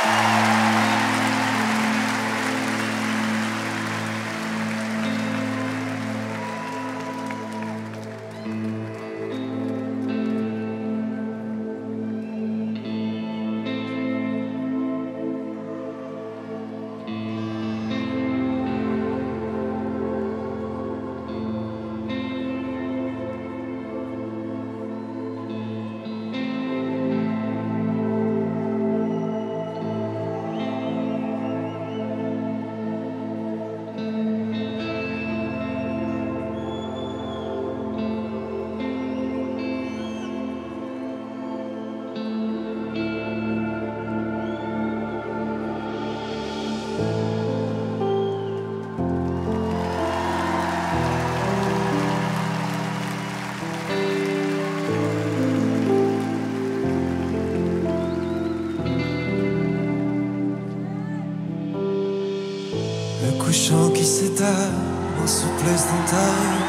Le couchant qui s'étale en souplesse dans ta rue,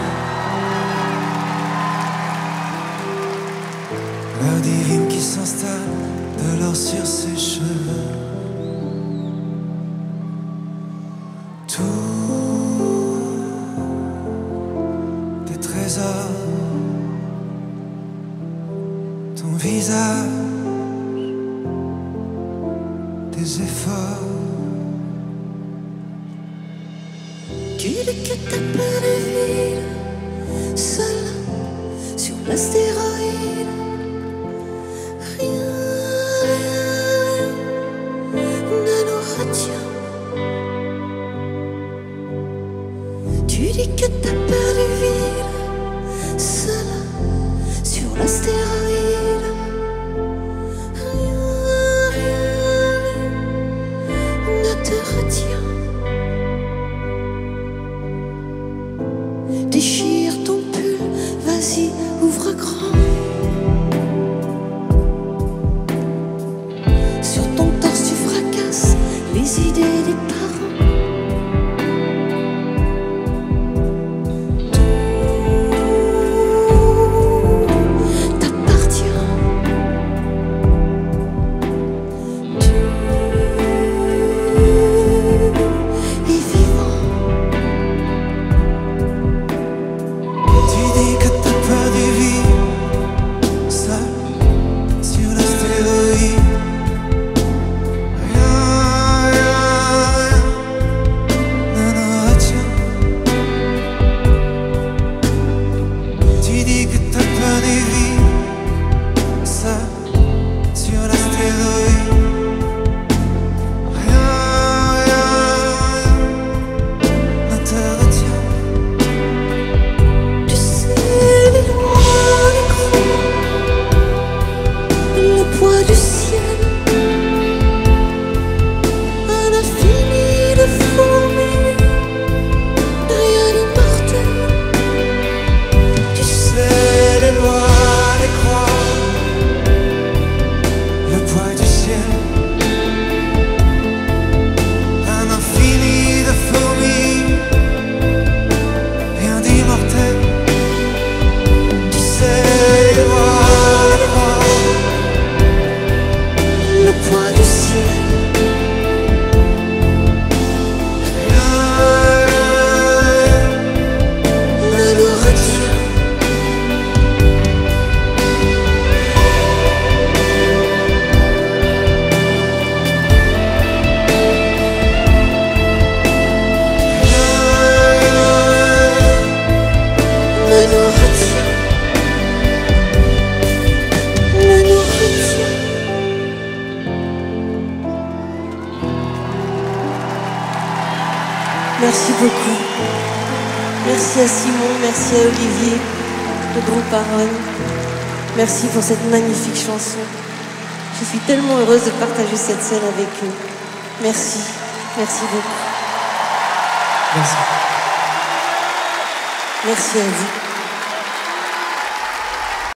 l'heure divine qui s'installe de l'or sur ses cheveux. Tous tes trésors, ton visage, tes efforts. Tu dis que t'as pas de ville, seul sur l'astéroïde. Rien, rien ne nous retient. Tu dis que t'as pas de ville, seul sur l'astéroïde. Rien, rien ne te retient. Déchire ton pull, vas-y, ouvre grand. Sur ton torse tu fracasses les idées des parents. Tout t'appartient. Tu es vivant. Tu dis que t'as peur de vivre seul sur l'astéroïde. Rien, rien, rien ne nous retient. Tu dis que t'as peur de vivre seul sur l'astéroïde. Rien, rien, rien ne te retient. Tu sais, les lois, les grands, le poids du ciel, un infini de fourmis, rien d'immortel. Tu sais les lois, les croix, le poids du ciel, un infini de fourmis, rien d'immortel. Tu sais les lois, les croix, Le poids du ciel, rien, rien ne nous retient. Ne nous retient. Ne nous retient. Merci beaucoup. Merci à Simon, merci à Olivier, le groupe Parole. Merci pour cette magnifique chanson. Je suis tellement heureuse de partager cette scène avec eux. Merci, merci beaucoup. Merci. Merci à vous.